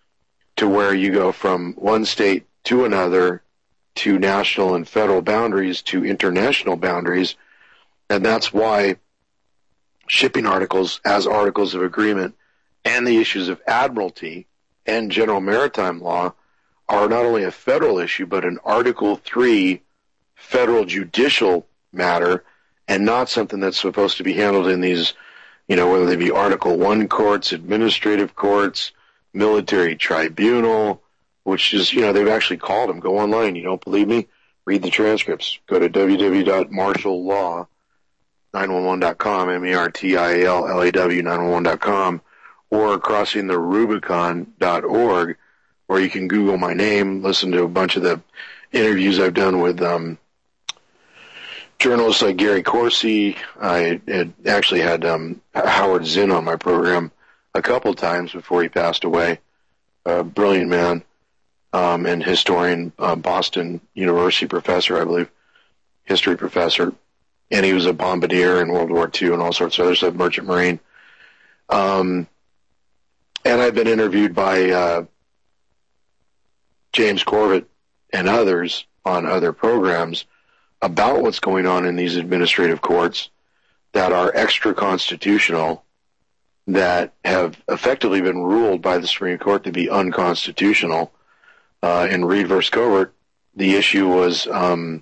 to where you go from one state to another, to national and federal boundaries, to international boundaries. And that's why shipping articles as articles of agreement and the issues of admiralty and general maritime law are not only a federal issue, but an Article three federal judicial matter, and not something that's supposed to be handled in these, you know, whether they be Article one courts, administrative courts, military tribunal, which is, you know, they've actually called them. Go online. You don't believe me? Read the transcripts. Go to w w w dot martial law nine one one dot com, M E R T I A L L A W nine one one dot com, or crossing the rubicon dot org, or you can Google my name, listen to a bunch of the interviews I've done with um, journalists like Gary Corsi. I had actually had um, Howard Zinn on my program a couple times before he passed away. A brilliant man um, and historian, uh, Boston University professor, I believe, history professor. And he was a bombardier in World War Two and all sorts of other stuff, merchant marine. Um, and I've been interviewed by uh, James Corbett and others on other programs about what's going on in these administrative courts that are extra-constitutional, that have effectively been ruled by the Supreme Court to be unconstitutional. Uh, in Reed versus Covert, the issue was um,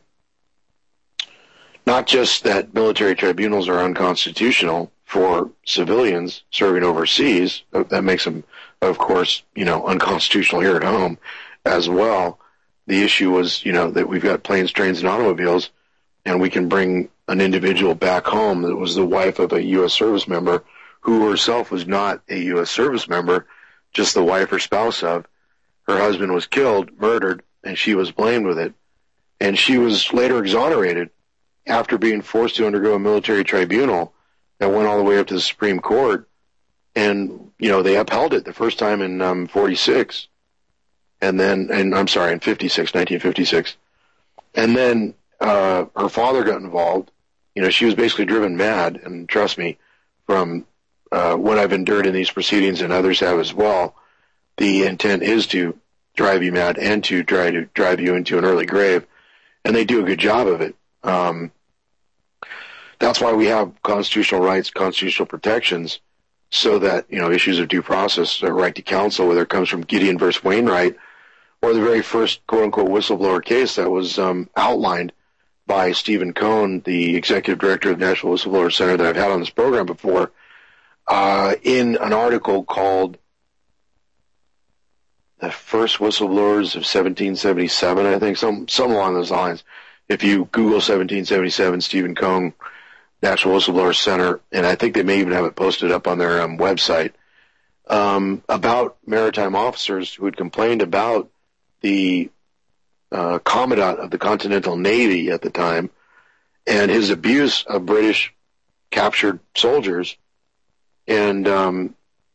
not just that military tribunals are unconstitutional for civilians serving overseas. That makes them, of course, you know, unconstitutional here at home as well. The issue was, you know, that we've got planes, trains, and automobiles, and we can bring an individual back home that was the wife of a U S service member who herself was not a U S service member, just the wife or spouse of. Her husband was killed, murdered, and she was blamed with it. And she was later exonerated after being forced to undergo a military tribunal that went all the way up to the Supreme Court. And, you know, they upheld it the first time in um, forty-six. And then, and I'm sorry, in fifty-six, nineteen fifty-six. And then uh, her father got involved. You know, she was basically driven mad, and trust me, from uh, what I've endured in these proceedings, and others have as well, the intent is to drive you mad and to try to drive you into an early grave. And they do a good job of it. Um, that's why we have constitutional rights, constitutional protections, so that, you know, issues of due process, the right to counsel, whether it comes from Gideon versus Wainwright, or the very first quote-unquote whistleblower case that was um, outlined by Stephen Cohn, the executive director of the National Whistleblower Center that I've had on this program before, uh, in an article called The First Whistleblowers of seventeen seventy-seven, I think, some, some along those lines. If you Google seventeen seventy-seven, Stephen Cohn, National Whistleblower Center, and I think they may even have it posted up on their um, website, um, about maritime officers who had complained about the uh, Commandant of the Continental Navy at the time and his abuse of British captured soldiers. And um,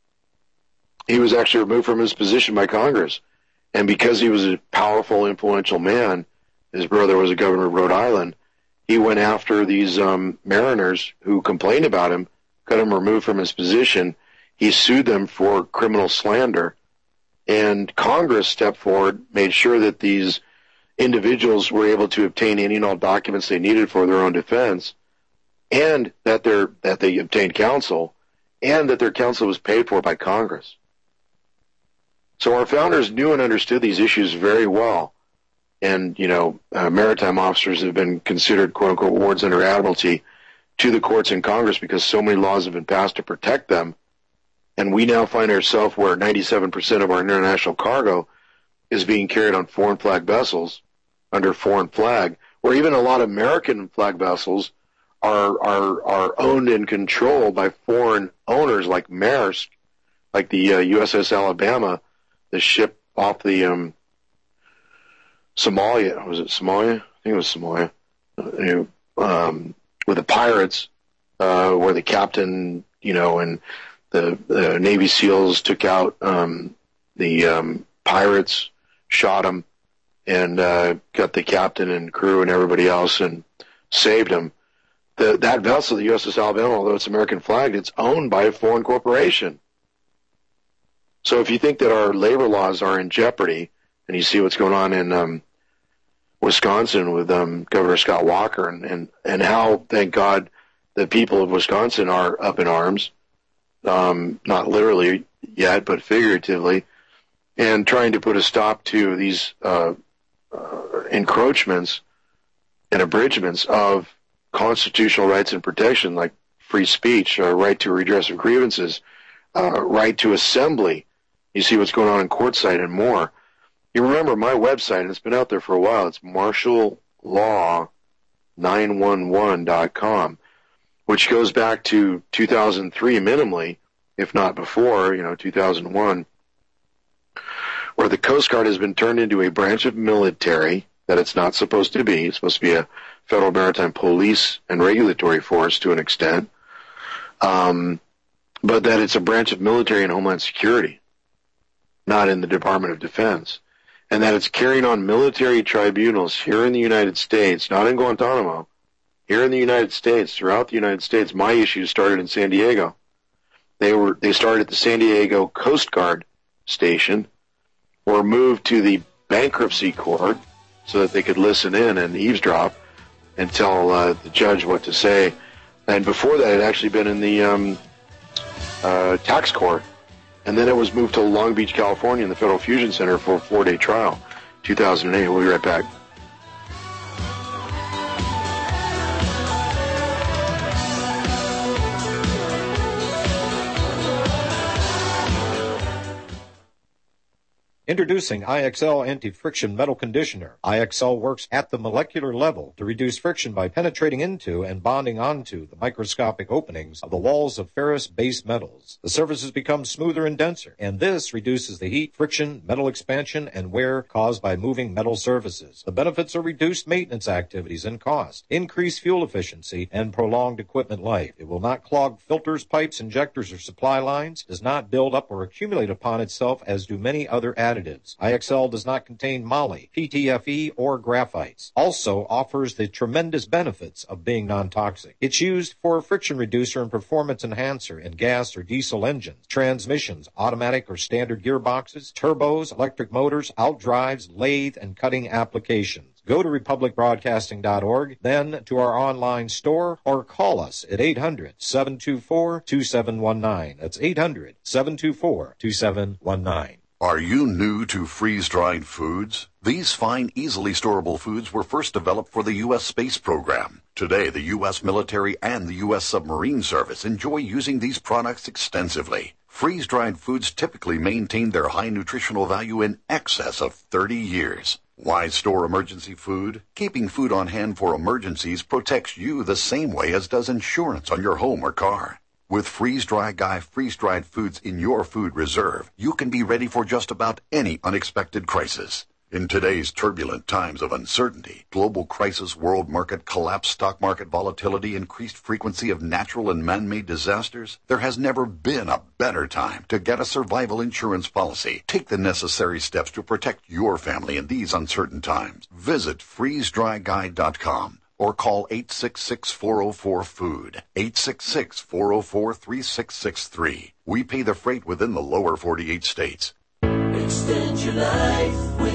he was actually removed from his position by Congress. And because he was a powerful, influential man, his brother was a governor of Rhode Island, he went after these um, mariners who complained about him, got him removed from his position. He sued them for criminal slander. And Congress stepped forward, made sure that these individuals were able to obtain any and all documents they needed for their own defense, and that, that they obtained counsel, and that their counsel was paid for by Congress. So our founders knew and understood these issues very well. And, you know, uh, maritime officers have been considered, quote-unquote, wards under admiralty to the courts and Congress because so many laws have been passed to protect them. And we now find ourselves where ninety-seven percent of our international cargo is being carried on foreign flag vessels under foreign flag, where even a lot of American flag vessels are, are, are owned and controlled by foreign owners like Maersk, like the uh, U S S Alabama, the ship off the um, Somalia, was it Somalia? I think it was Somalia. Uh, um, with the pirates, uh, where the captain, you know, and the, the Navy SEALs took out um, the um, pirates, shot them, and uh, got the captain and crew and everybody else and saved them. The, that vessel, the U S S Alabama, although it's American flagged, it's owned by a foreign corporation. So if you think that our labor laws are in jeopardy, and you see what's going on in um, Wisconsin with um, Governor Scott Walker, and, and, and how, thank God, the people of Wisconsin are up in arms, um, not literally yet, but figuratively, and trying to put a stop to these uh, uh, encroachments and abridgments of constitutional rights and protection, like free speech, uh, right to redress of grievances, uh, right to assembly. You see what's going on in Quartzsite and more. You remember my website, and it's been out there for a while. It's martial law nine one one dot com, which goes back to two thousand three minimally, if not before, you know, two thousand one, where the Coast Guard has been turned into a branch of military that it's not supposed to be. It's supposed to be a federal maritime police and regulatory force to an extent, um, but that it's a branch of military and homeland security, not in the Department of Defense, and that it's carrying on military tribunals here in the United States, not in Guantanamo, here in the United States, throughout the United States. My issues started in San Diego. They were they started at the San Diego Coast Guard station, were moved to the bankruptcy court so that they could listen in and eavesdrop and tell uh, the judge what to say. And before that, it had actually been in the um, uh, tax court. And then it was moved to Long Beach, California, in the Federal Fusion Center for a four-day trial, two thousand eight. We'll be right back. Introducing I X L Anti-Friction Metal Conditioner. I X L works at the molecular level to reduce friction by penetrating into and bonding onto the microscopic openings of the walls of ferrous-based metals. The surfaces become smoother and denser, and this reduces the heat, friction, metal expansion, and wear caused by moving metal surfaces. The benefits are reduced maintenance activities and cost, increased fuel efficiency, and prolonged equipment life. It will not clog filters, pipes, injectors, or supply lines, does not build up or accumulate upon itself as do many other additives. I X L does not contain moly, P T F E, or graphites. Also offers the tremendous benefits of being non-toxic. It's used for a friction reducer and performance enhancer in gas or diesel engines, transmissions, automatic or standard gearboxes, turbos, electric motors, outdrives, lathe, and cutting applications. Go to republic broadcasting dot org, then to our online store, or call us at eight hundred, seven two four, two seven one nine. That's eight hundred, seven two four, two seven one nine. Are you new to freeze-dried foods? These fine, easily storable foods were first developed for the U S space program. Today, the U S military and the U S submarine service enjoy using these products extensively. Freeze-dried foods typically maintain their high nutritional value in excess of thirty years. Why store emergency food? Keeping food on hand for emergencies protects you the same way as does insurance on your home or car. With Freeze-Dry Guy freeze-dried foods in your food reserve, you can be ready for just about any unexpected crisis. In today's turbulent times of uncertainty, global crisis, world market collapse, stock market volatility, increased frequency of natural and man-made disasters, there has never been a better time to get a survival insurance policy. Take the necessary steps to protect your family in these uncertain times. Visit freeze dry guy dot com. Or call eight six six, four zero four, food, eight six six, four zero four, three six six three. We pay the freight within the lower forty-eight states. Extend your life with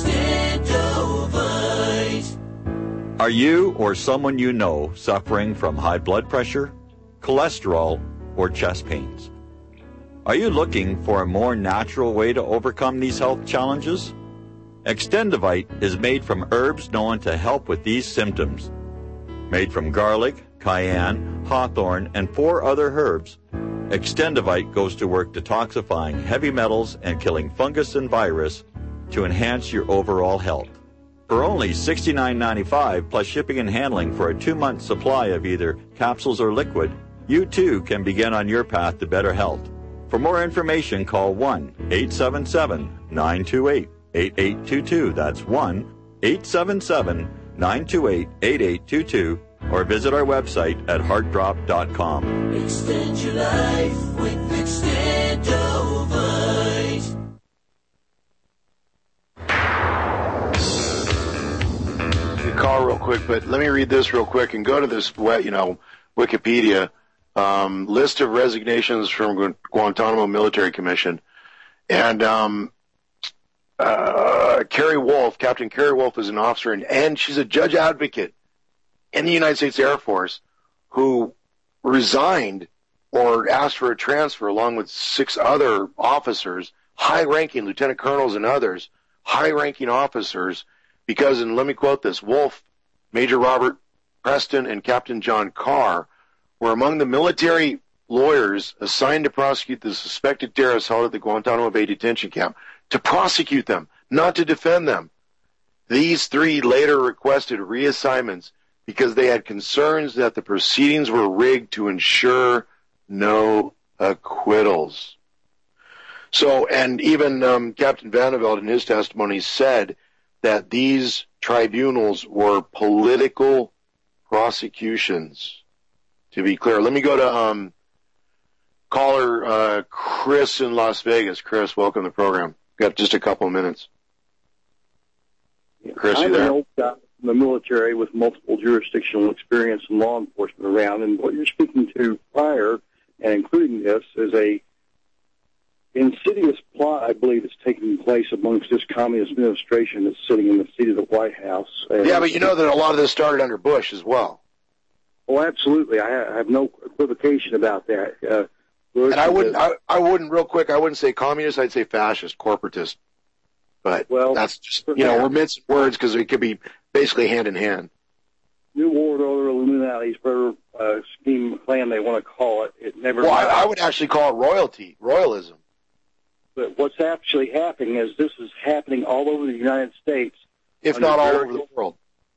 Extendovite. Are you or someone you know suffering from high blood pressure, cholesterol, or chest pains? Are you looking for a more natural way to overcome these health challenges? Extendovite is made from herbs known to help with these symptoms. Made from garlic, cayenne, hawthorn, and four other herbs, Extendovite goes to work detoxifying heavy metals and killing fungus and virus to enhance your overall health. For only sixty-nine ninety-five plus shipping and handling for a two-month supply of either capsules or liquid, you too can begin on your path to better health. For more information, call one eight seven seven, nine two eight, eight eight two two. That's one eight seven seven, nine two eight, eight eight two two, or visit our website at heart drop dot com. Extend your life with Extendovite. You call real quick, but let me read this real quick and go to this, you know, Wikipedia um, list of resignations from Guantanamo Military Commission, and um, uh, Carrie Wolf, Captain Carrie Wolf, is an officer, and, and she's a judge advocate in the United States Air Force who resigned or asked for a transfer along with six other officers, high-ranking lieutenant colonels and others, high-ranking officers, because, and let me quote this, Wolf, Major Robert Preston, and Captain John Carr were among the military lawyers assigned to prosecute the suspected terrorists held at the Guantanamo Bay detention camp, to prosecute them, not to defend them. These three later requested reassignments because they had concerns that the proceedings were rigged to ensure no acquittals. So, and even um, Captain Vanderveld in his testimony said that these tribunals were political prosecutions, to be clear. Let me go to um, caller uh, Chris in Las Vegas. Chris, welcome to the program. Got just a couple of minutes. Chris, you I'm there? an old guy from the military with multiple jurisdictional experience in law enforcement around, and what you're speaking to prior, and including this, is a insidious plot, I believe, is taking place amongst this communist administration that's sitting in the seat of the White House. And yeah, but you know that a lot of this started under Bush as well. Oh, absolutely. I have no equivocation about that. Uh, Bush and I wouldn't, is, I, I wouldn't, real quick, I wouldn't say communist, I'd say fascist, corporatist. But well, that's just, you know, we're mincing words because it could be basically hand in hand. New World Order, Illuminati, whatever uh, scheme, plan they want to call it, it never... Well, I, I would actually call it royalty, royalism. But what's actually happening is this is happening all over the United States. If not all over the world.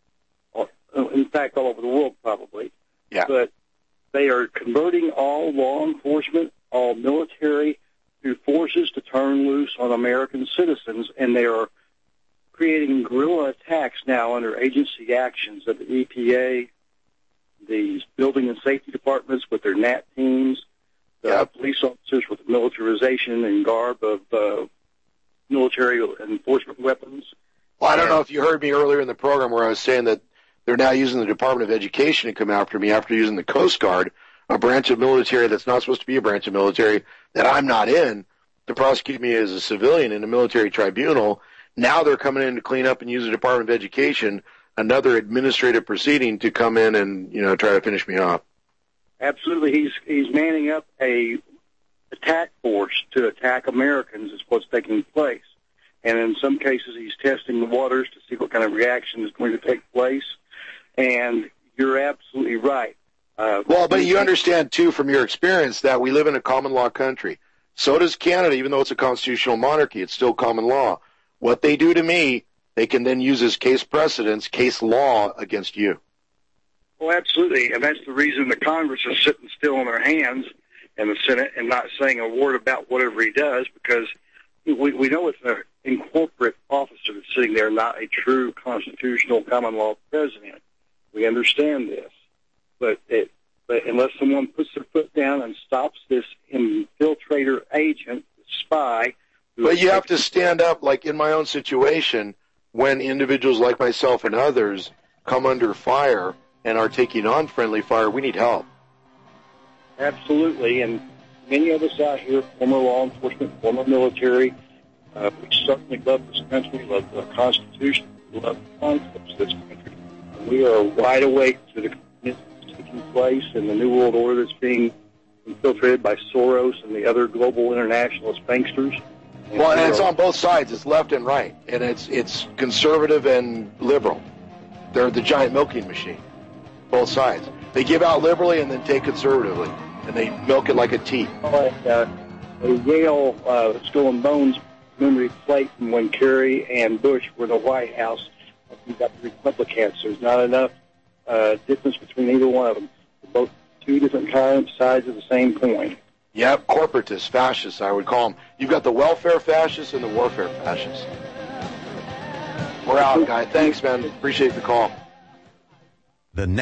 In fact, all over the world, probably. Yeah. But they are converting all law enforcement, all military, to forces to turn loose on American citizens, and they are creating guerrilla attacks now under agency actions of the E P A, the building and safety departments with their N A T teams, the yep. police officers with the militarization and garb of uh, military enforcement weapons. Well, I don't know if you heard me earlier in the program where I was saying that they're now using the Department of Education to come after me after using the Coast Guard, a branch of military that's not supposed to be a branch of military that I'm not in, to prosecute me as a civilian in a military tribunal. Now they're coming in to clean up and use the Department of Education, another administrative proceeding, to come in and, you know, try to finish me off. Absolutely. He's he's manning up a attack force to attack Americans is what's taking place. And in some cases he's testing the waters to see what kind of reaction is going to take place. And you're absolutely right. Uh, well, but you understand, too, from your experience that we live in a common law country. So does Canada, even though it's a constitutional monarchy. It's still common law. What they do to me, they can then use as case precedents, case law against you. Well, absolutely, and that's the reason the Congress is sitting still on their hands and the Senate and not saying a word about whatever he does, because we, we know it's an incorporate officer that's sitting there, not a true constitutional common law president. We understand this, but it, but unless someone puts their foot down and stops this infiltrator agent, spy. But you have to stand up, like in my own situation, when individuals like myself and others come under fire and are taking on friendly fire, we need help. Absolutely, and many of us out here, former law enforcement, former military, uh, we certainly love this country, love the Constitution, love the concepts of this country. And we are wide awake to the commitments taking place and the New World Order that's being infiltrated by Soros and the other global internationalist banksters. And well, and it's on both sides. It's left and right, and it's it's conservative and liberal. They're the giant milking machine, both sides. They give out liberally and then take conservatively, and they milk it like a tea. Like uh, a Yale uh, Skull and Bones memory plate from when Kerry and Bush were in the White House. You've got the Republicans. There's not enough uh, difference between either one of them. They're both two different kinds, sides of the same coin. Yep, corporatists, fascists, I would call them. You've got the welfare fascists and the warfare fascists. We're out, guy. Thanks, man. Appreciate the call. The next